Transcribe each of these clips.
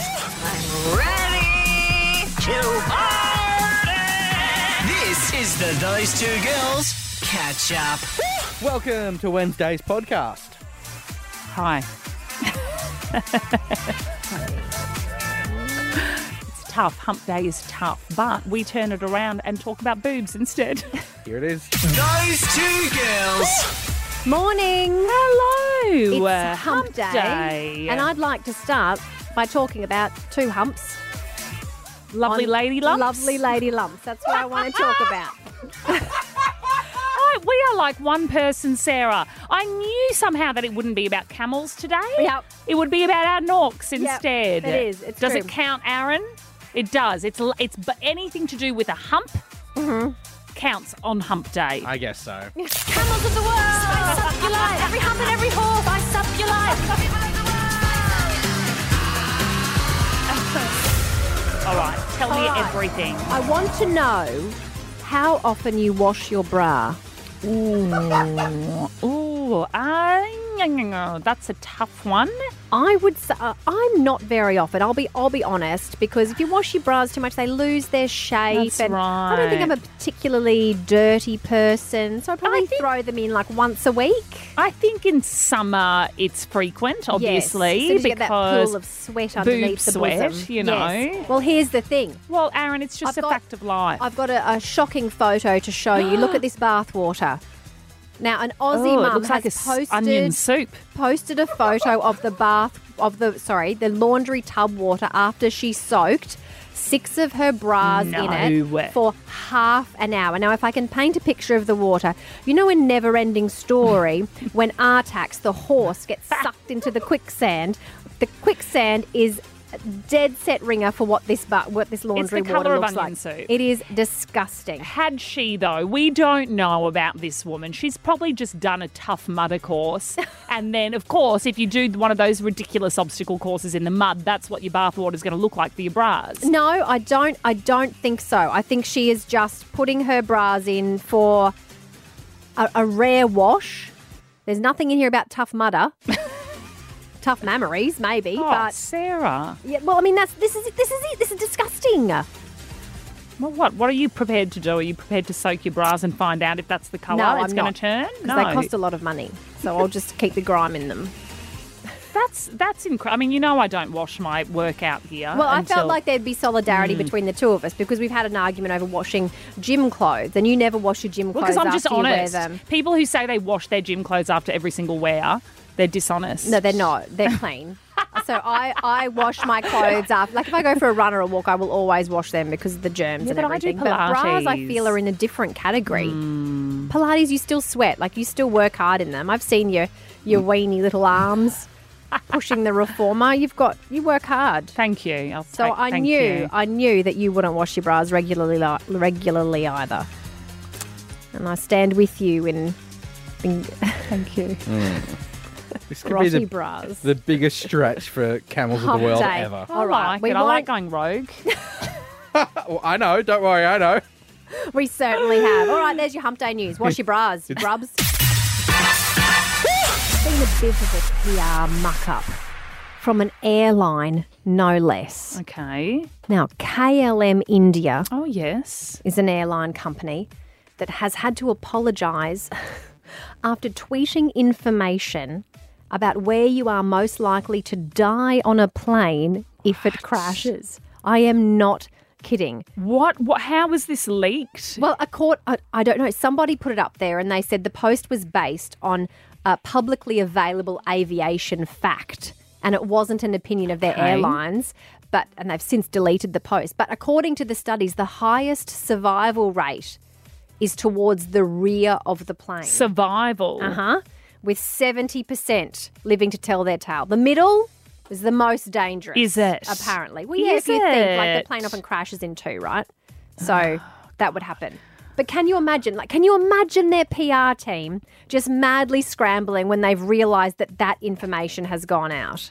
I'm ready to party! This is the Those Two Girls Catch Up. Welcome to Wednesday's podcast. Hi. It's tough. Hump day is tough, but we turn it around and talk about boobs instead. Here it is. Those Two Girls. Morning. Hello. It's hump day. And I'd like to start by talking about two humps. Lovely lady lumps. Lovely lady lumps. That's what I want to talk about. We are like one person, Sarah. I knew somehow that it wouldn't be about camels today. Yep. It would be about our norks instead. It is. It's Does true. it count, Aaron? It does. It's anything to do with a hump counts on hump day. I guess so. Camels of the world. Spice up your life. Every hump and every horse. Spice up your life. All right, tell me everything. I want to know how often you wash your bra. That's a tough one. I would say I'm not very often. I'll be honest, because if you wash your bras too much, they lose their shape. That's and right. I don't think I'm a particularly dirty person, so I probably think- throw them in like once a week. I think in summer it's frequent, obviously, yes, so you because get that pool of sweat underneath the sweat, bosom. you know. Yes. Well, here's the thing. Well, Aaron, it's just a fact of life. I've got a shocking photo to show you. Look at this bath water. Now, an Aussie it mum looks like has onion soup. posted a photo of the the laundry tub water after she soaked 6 of her bras in it for half an hour. Now, if I can paint a picture of the water, you know in Never Ending Story when Artax, the horse, gets sucked into the quicksand is dead set ringer for what this laundry colour water of looks onion like. soup. It is disgusting. Had she, though, we don't know about this woman. She's probably just done a Tough Mudder course. And then, of course, if you do one of those ridiculous obstacle courses in the mud, that's what your bathwater is going to look like for your bras. No, I don't think so. I think she is just putting her bras in for a rare wash. There's nothing in here about Tough Mudder. Tough mammaries, maybe, Oh, but Sarah. yeah. Well, I mean, this is it. This is disgusting. Well, what are you prepared to do? Are you prepared to soak your bras and find out if that's the colour No, it's I'm going not, to turn? because they cost a lot of money. So I'll just keep the grime in them. That's incredible. I mean, you know I don't wash my workout gear. Well, I until... felt like there'd be solidarity between the two of us because we've had an argument over washing gym clothes, and you never wash your gym clothes because I'm after just you wear honest. them. People who say they wash their gym clothes after every single wear, they're dishonest. No, they're not. They're clean. So I wash my clothes after. Like if I go for a run or a walk, I will always wash them because of the germs and but I do everything. But bras, I Pilates. feel, are in a different category. Pilates, you still sweat. Like you still work hard in them. I've seen your weeny little arms pushing the reformer. You work hard. Thank you. I knew that you wouldn't wash your bras regularly either. And I stand with you in Thank you. This could be grotty bras. the biggest stretch for camels of the Hump world day. ever. All right, we I like won't- going rogue. Well, I know. Don't worry. I know. We certainly have. All right, there's your hump day news. Wash your bras, grubs. It's been a bit of a PR muck-up from an airline, no less. Okay. Now, KLM India Oh, yes. is an airline company that has had to apologise after tweeting information about where you are most likely to die on a plane if it crashes. I am not kidding. What? How was this leaked? Well, I don't know. Somebody put it up there and they said the post was based on a publicly available aviation fact and it wasn't an opinion of their airlines, and they've since deleted the post. But according to the studies, the highest survival rate is towards the rear of the plane. Survival. With 70% living to tell their tale. The middle is the most dangerous. Is it? Apparently. Well, yeah, if you think, like, the plane often crashes in two, right? So that would happen. But can you imagine their PR team just madly scrambling when they've realised that information has gone out?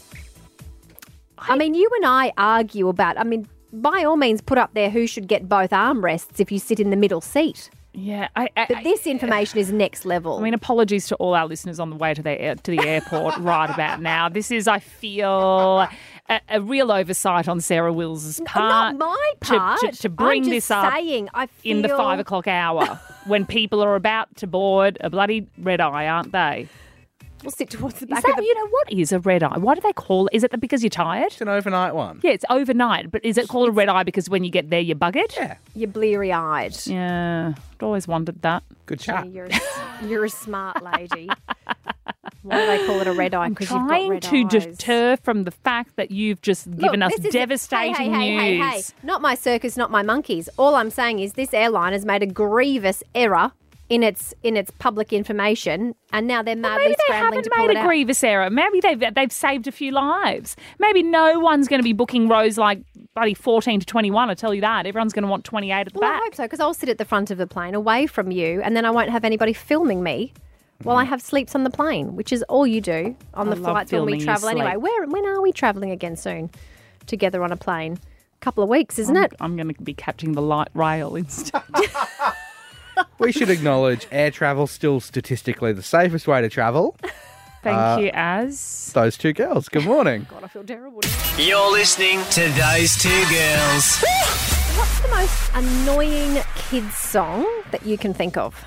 I mean, you and I argue about, by all means, put up there who should get both armrests if you sit in the middle seat. Yeah. But this information is next level. I mean, apologies to all our listeners on the way to the airport right about now. This is, I feel, a real oversight on Sarah Wills's part. Not my part. To bring I'm this just up saying, I feel... in the 5 o'clock hour when people are about to board a bloody red eye, aren't they? We'll sit towards the Is back that, of the... you know, what is a red eye? Why do they call it? Is it because you're tired? It's an overnight one. Yeah, it's overnight. But is it called a red eye because when you get there, you're buggered? Yeah. You're bleary-eyed. Yeah, I'd always wondered that. Good chat. Yeah, you're a smart lady. Why do they call it a red eye? Because you've got Trying red to eyes. deter from the fact that you've just given us this is- devastating hey, news. Not my circus, not my monkeys. All I'm saying is this airline has made a grievous error in its public information, and now they're madly Maybe they scrambling haven't to pull made it a out. grievous error. Maybe they've saved a few lives. Maybe no one's going to be booking rows like bloody 14 to 21, I tell you that. Everyone's going to want 28 at the Well, I back. hope so, because I'll sit at the front of the plane away from you, and then I won't have anybody filming me while I have sleeps on the plane, which is all you do on the love flights when we filming you travel anyway. sleep. When are we travelling again soon together on a plane? A couple of weeks, isn't it? I'm going to be catching the light rail instead. We should acknowledge air travel's still statistically the safest way to travel. Thank you, Az. Those two girls. Good morning. God, I feel terrible. You're listening to Those Two Girls. What's the most annoying kids song that you can think of?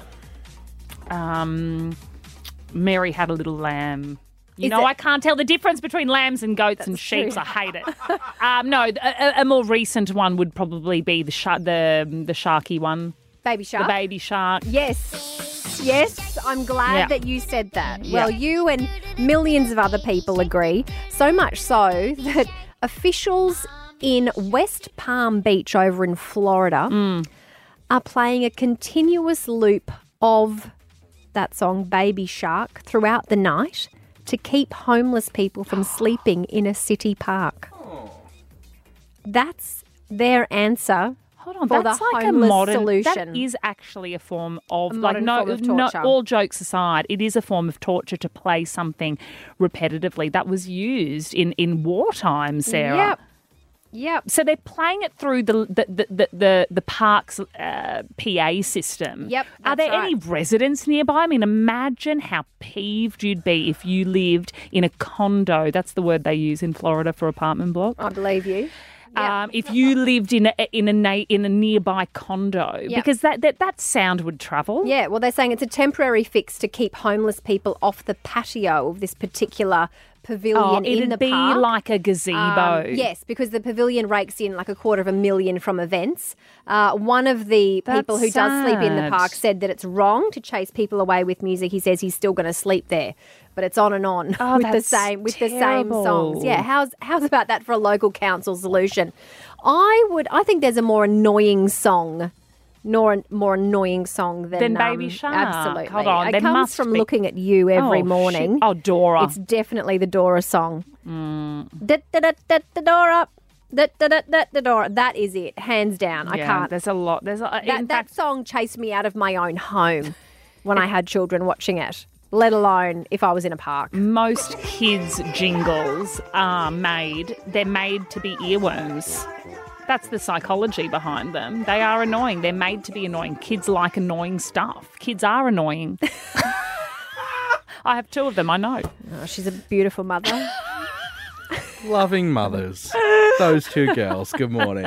Mary Had a Little Lamb. You Is know, it- I can't tell the difference between lambs and goats and sheep. true. I hate it. No, a more recent one would probably be the Sharky one, Baby Shark. the Baby Shark. Yes, I'm glad Yeah. that you said that. Yeah. Well, you and millions of other people agree. So much so that officials in West Palm Beach over in Florida are playing a continuous loop of that song, Baby Shark, throughout the night to keep homeless people from sleeping in a city park. That's their answer. Hold on, for that's the like a homeless modern solution. That is actually a form of modern form of torture. all jokes aside, it is a form of torture to play something repetitively. That was used in wartime, Sarah. Yep. So they're playing it through the park's PA system. Yep, Are that's there any right. residents nearby? I mean, imagine how peeved you'd be if you lived in a condo. That's the word they use in Florida for apartment block. I believe you. Yep. If you lived in a nearby condo, Yep. because that sound would travel. Yeah, well, they're saying it's a temporary fix to keep homeless people off the patio of this particular pavilion in it'd the be park. like a gazebo. Yes, because the pavilion rakes in like $250,000 from events. One of the people who does sleep in the sad. park said that it's wrong to chase people away with music. He says he's still going to sleep there, but it's on and on Oh, with the that's same terrible. songs. Yeah, how's about that for a local council solution? I think there's a more annoying song. More annoying song than Baby Shark. Absolutely. Hold on, It there comes must from be. looking at you every Oh, morning. shit. Oh, Dora. It's definitely the Dora song. Dora. Dora. That is it, hands down. I can't. There's a lot. That song chased me out of my own home when I had children watching it, let alone if I was in a park. Most kids' jingles are made. They're made to be earworms. That's the psychology behind them. They are annoying. They're made to be annoying. Kids like annoying stuff. Kids are annoying. I have 2 of them, I know. Oh, she's a beautiful mother. Loving mothers. Those two girls. Good morning.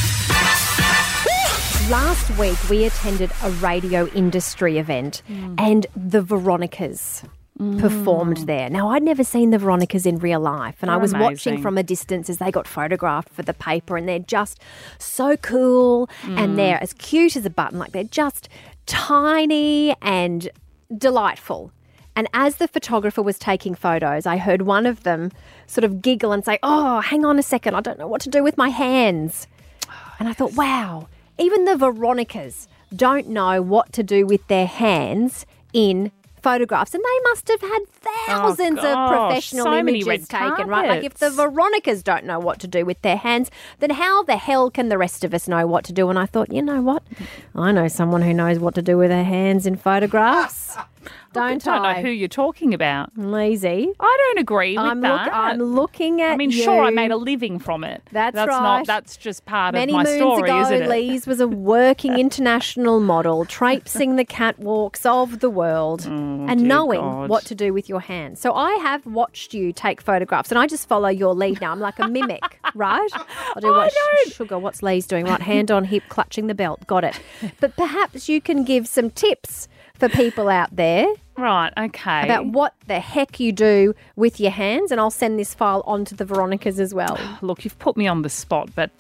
Last week, we attended a radio industry event and the Veronicas performed there. Now, I'd never seen the Veronicas in real life, and I They're was watching amazing. from a distance as they got photographed for the paper, and they're just so cool and they're as cute as a button. Like, they're just tiny and delightful. And as the photographer was taking photos, I heard one of them sort of giggle and say, "Oh, hang on a second, I don't know what to do with my hands." And I thought, wow, even the Veronicas don't know what to do with their hands in photographs. And they must have had thousands of gosh, professional so many images red taken, right? Like, if the carpets. Veronicas don't know what to do with their hands, then how the hell can the rest of us know what to do? And I thought, you know what? I know someone who knows what to do with their hands in photographs. Don't I don't know who you're talking about. Lazy. I don't agree with that. I'm looking at you. Sure, I made a living from it. That's right. That's just part Many of my moons story, ago, isn't it? Lise was a working international model, traipsing the catwalks of the world and knowing what to do with your hands. So I have watched you take photographs, and I just follow your lead now. I'm like a mimic, right? I'll do what sugar. What's Lise doing? Right, hand on hip, clutching the belt. Got it. But perhaps you can give some tips for people out there. Right, okay. About what the heck you do with your hands, and I'll send this file on to the Veronicas as well. Look, you've put me on the spot, but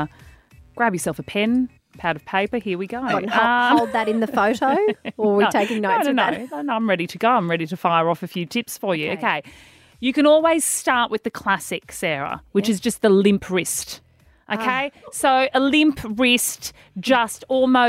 grab yourself a pen, pad of paper. Here we go. Hold that in the photo, or are we taking notes? No, I'm ready to go. I'm ready to fire off a few tips for you. Okay. You can always start with the classic, Sarah, which is just the limp wrist. Okay, so a limp wrist, just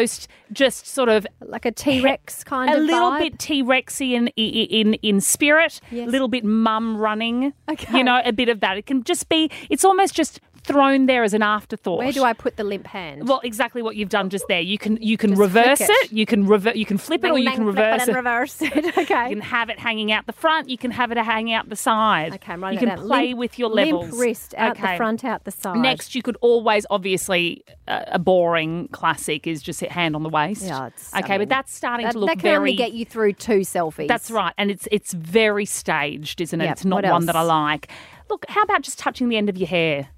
sort of like a T-Rex kind of a little vibe? bit T-Rexian in spirit, a little bit mum running. Okay, a bit of that. It can just be. It's almost just thrown there as an afterthought. Where do I put the limp hand? Well, exactly what you've done just there. You can reverse it. You can flip it, or you can reverse it. Reverse it. Okay. You can have it hanging out the front. You can have it hanging out the side. Okay, I'm writing You it can down. play with your levels. Limp wrist out the front, out the side. Next, you could always, obviously, a boring classic is just hit hand on the waist. Yeah, but that's starting to look that can only get you through 2 selfies. That's right, and it's very staged, isn't it? Yep. It's not What one else? that I like. Look, how about just touching the end of your hair?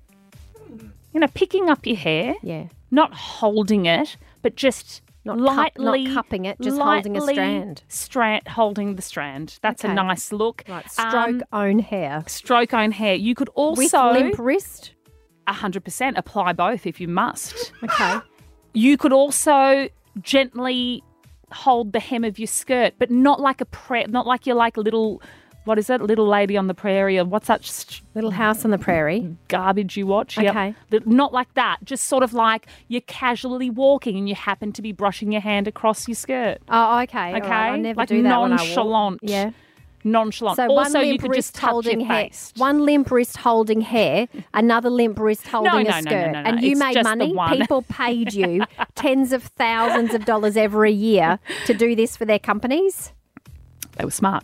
Picking up your hair. Yeah. Not holding it, but just lightly, not cupping it, just holding a strand. Holding the strand. That's a nice look. Right, stroke own hair. Stroke own hair. You could also With limp wrist. 100% apply both if you must. Okay. You could also gently hold the hem of your skirt, but not like not like you're like a little. What is it? Little Lady on the Prairie, or what's that? Little House on the Prairie. Garbage you watch. Okay. Yep. Not like that. Just sort of like you're casually walking and you happen to be brushing your hand across your skirt. Oh, okay. Okay. All right. I never like do that nonchalant. when I walk. Yeah. Nonchalant. So also, one you limp could just wrist touch holding your hair. face. One limp wrist holding hair, another limp wrist holding a no, skirt. no. And you It's made just the money. one. People paid you tens of thousands of dollars every year to do this for their companies. They were smart.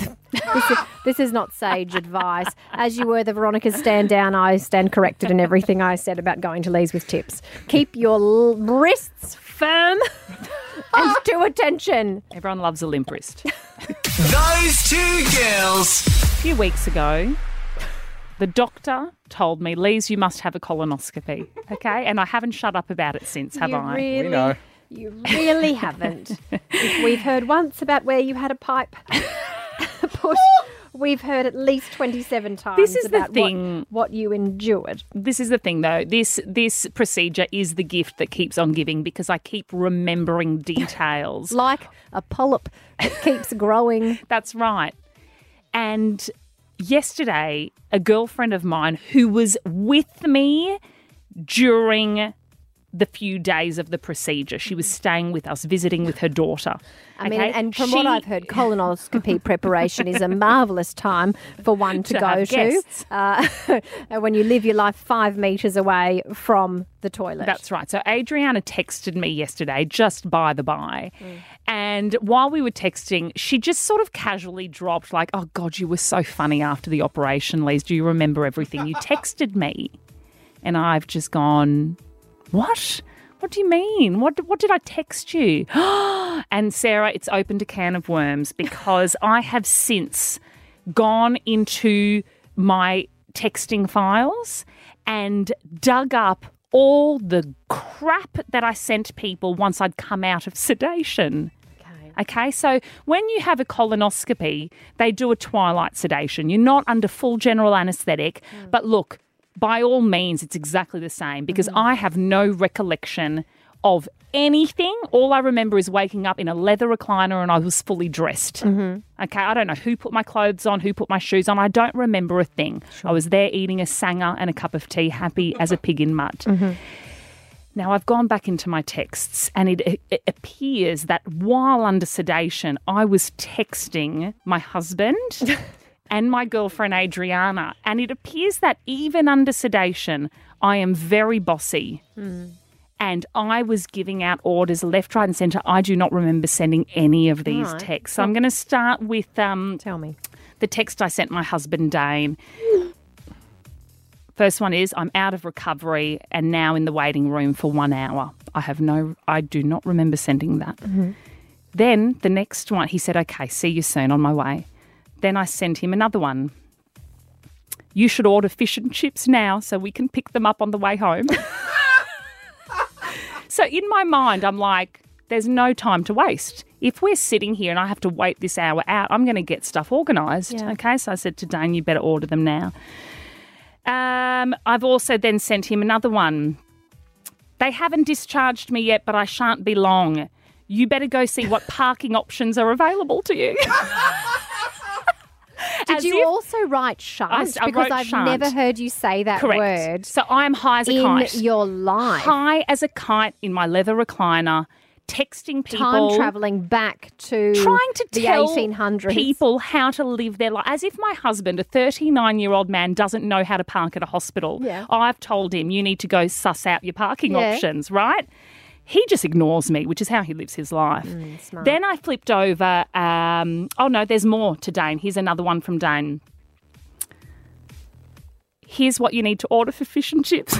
This is not sage advice. As you were the Veronicas stand down, I stand corrected in everything I said about going to Lee's with tips. Keep your wrists firm and to attention. Everyone loves a limp wrist. Those two girls. A few weeks ago, the doctor told me, Lise, you must have a colonoscopy. Okay? And I haven't shut up about it since, have I? Really, We know. You really haven't. We've heard once about where you had a pipe put. We've heard at least 27 times This is the about thing. what you endured. This is the thing, though. This procedure is the gift that keeps on giving because I keep remembering details. Like a polyp that keeps growing. That's right. And yesterday, a girlfriend of mine who was with me during the few days of the procedure, she was staying with us, visiting with her daughter. I mean, and from what I've heard, colonoscopy preparation is a marvellous time for one to go have guests. to when you live your life 5 metres away from the toilet. That's right. So Adriana texted me yesterday, just by the by. And while we were texting, she just sort of casually dropped like, oh, God, you were so funny after the operation, Lise. Do you remember everything? You texted me. And I've just gone, what? What do you mean? What did I text you? And Sarah, it's opened a can of worms because I have since gone into my texting files and dug up all the crap that I sent people once I'd come out of sedation. Okay, so when you have a colonoscopy, they do a twilight sedation. You're not under full general anaesthetic, but look, by all means, it's exactly the same because I have no recollection of anything. All I remember is waking up in a leather recliner and I was fully dressed. Okay, I don't know who put my clothes on, who put my shoes on. I don't remember a thing. Sure. I was there eating a sanger and a cup of tea, happy as a pig in mud. Now, I've gone back into my texts and it appears that while under sedation, I was texting my husband and my girlfriend Adriana, and it appears that even under sedation, I am very bossy And I was giving out orders left, right and centre. I do not remember sending any of these texts. So I'm going to start with Tell me. the text I sent my husband, Dane. First one is, I'm out of recovery and now in the waiting room for 1 hour. I do not remember sending that. Mm-hmm. Then the next one, he said, okay, see you soon, on my way. Then I sent him another one. You should order fish and chips now so we can pick them up on the way home. So in my mind, I'm like, there's no time to waste. If we're sitting here and I have to wait this hour out, I'm going to get stuff organised. Yeah. Okay, so I said to Dane, you better order them now. I've also then sent him another one. They haven't discharged me yet, but I shan't be long. You better go see what parking options are available to you. Did you also write shan't? I Because wrote I've shan't. never heard you say that Correct. word So I'm high as a kite. in your life. High as a kite in my leather recliner, texting people. Time travelling back to Trying to the tell 1800s. people how to live their life. As if my husband, a 39-year-old man, doesn't know how to park at a hospital. Yeah. I've told him, you need to go suss out your parking Yeah. options, right? He just ignores me, which is how he lives his life. smart. Then I flipped over. Oh, no, there's more to Dane. Here's another one from Dane. Here's what you need to order for fish and chips.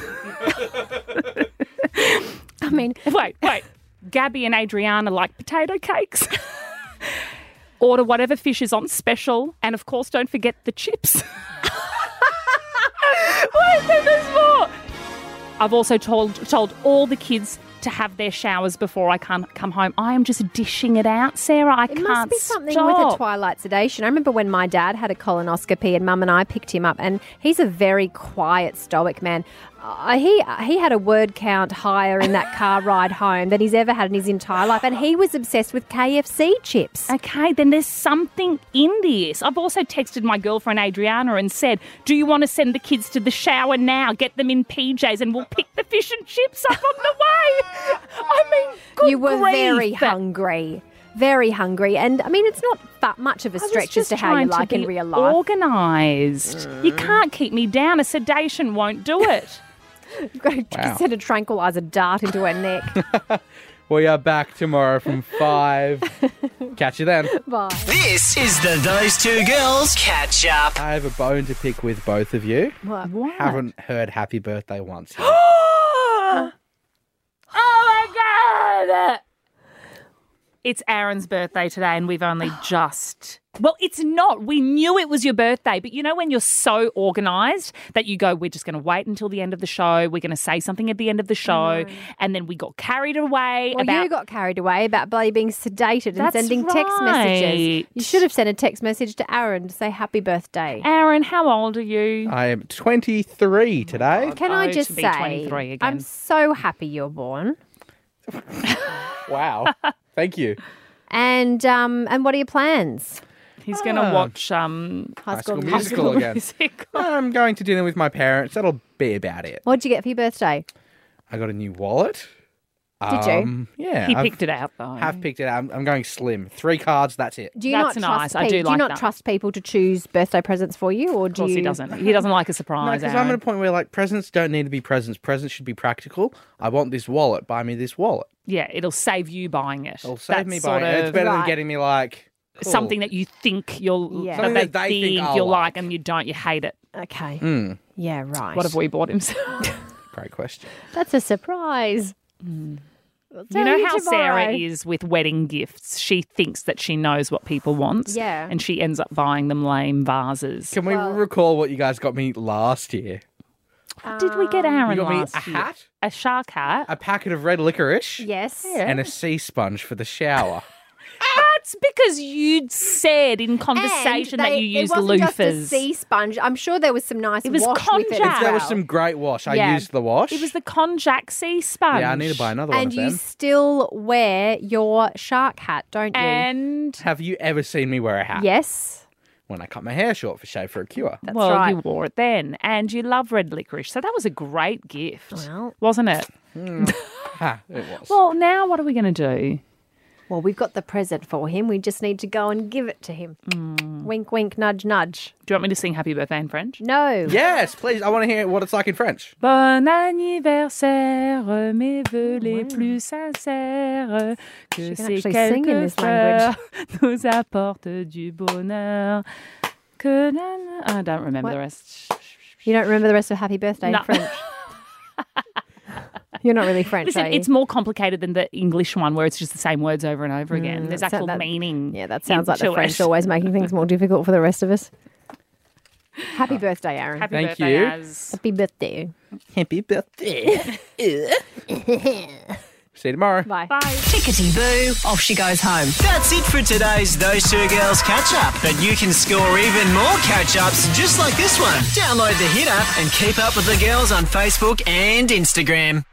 I mean, Wait. Gabby and Adriana like potato cakes. Order whatever fish is on special. And, of course, don't forget the chips. Wait, there's more. I've also told all the kids to have their showers before I come home. I am just dishing it out, Sarah. I it can't must be something stop. with a twilight sedation. I remember when my dad had a colonoscopy and Mum and I picked him up, and he's a very quiet, stoic man. He had a word count higher in that car ride home than he's ever had in his entire life, and he was obsessed with KFC chips. Okay, then there's something in this. I've also texted my girlfriend Adriana and said, do you want to send the kids to the shower now? Get them in PJs and we'll pick the fish and chips up on the way. I mean, good You were grief. very hungry. Very hungry. And, I mean, it's not much of a I was stretch as just to how you trying to like in be real life. organised. You can't keep me down. A sedation won't do it. You've got to Wow. send a tranquilizer dart into her neck. We are back tomorrow from 5. Catch you then. Bye. This is the Those Two Girls Catch Up. I have a bone to pick with both of you. What? Haven't heard happy birthday once yet. Oh my God! It's Aaron's birthday today and we've only just... Well, it's not. We knew it was your birthday, but you know when you're so organised that you go, we're just going to wait until the end of the show, we're going to say something at the end of the show, and then we got carried away Well, about... you got carried away about bloody being sedated and That's sending text messages. right. You should have sent a text message to Aaron to say happy birthday. Aaron, how old are you? I am 23 today. Can I Oh, just to be say, 23 again. I'm so happy you're born. Wow. Thank you. And what are your plans? He's going to watch High School Musical again. Musical. I'm going to dinner with my parents. That'll be about it. What'd you get for your birthday? I got a new wallet. Did you? Yeah. He I've- picked it out though. Have picked it out. I'm going slim. 3 cards, that's it. Do you That's not nice. trust I do people? Do you like not that. trust people to choose birthday presents for you, or do Of course you? he doesn't. He doesn't like a No, surprise, because I'm at a Aaron. point where, like, presents don't need to be presents. Presents should be practical. I want this wallet. Buy me this wallet. Yeah, it'll save you buying it. It'll save That's me sort buying it. It's of better than Right. getting me, like, cool. something that you think you'll... Yeah. Something that they think I'll you'll like. like and you don't, you hate it. Okay. Yeah, right. What have we bought him? Great question. That's a surprise. We'll You tell know how Sarah tomorrow. is with wedding gifts? She thinks that she knows what people want. Yeah. And she ends up buying them lame vases. Can we recall what you guys got me last year? What did we get Aaron You got me last a year? hat, A shark hat? a packet of red licorice, Yes. and a sea sponge for the shower. That's because you'd said in conversation that you used it wasn't just a loofahs. sea sponge. I'm sure there was some nice It was wash with it. konjac. as There was well. some great wash. I Yeah. used the wash. It was the konjac sea sponge. Yeah, I need to buy another one And of you them. still wear your shark hat, don't you? And Have you ever seen me wear a hat? yes. When I cut my hair short for Shave for a Cure. That's well, right. you wore it then, and you love red licorice, so that was a great gift, Well. wasn't it? Ha, it was. Well, now what are we going to do? Well, we've got the present for him. We just need to go and give it to him. Wink, wink, nudge, nudge. Do you want me to sing happy birthday in French? No. Yes, please. I want to hear what it's like in French. Bon anniversaire, mes vœux les plus sincères, que ces quelques fleurs nous apportent du bonheur. Que I don't remember the rest. You don't remember the rest of happy birthday in French? You're not really French, Listen, are you? it's more complicated than the English one where it's just the same words over and over again. There's actual meaning. Yeah, that sounds like the French always making things more difficult for the rest of us. Happy birthday, Aaron. Happy Thank birthday, you. Az. Happy birthday. Happy birthday. See you tomorrow. Bye. Bye. Tickety boo, off she goes home. That's it for today's Those Two Girls catch up. But you can score even more catch ups just like this one. Download the Hit app and keep up with the girls on Facebook and Instagram.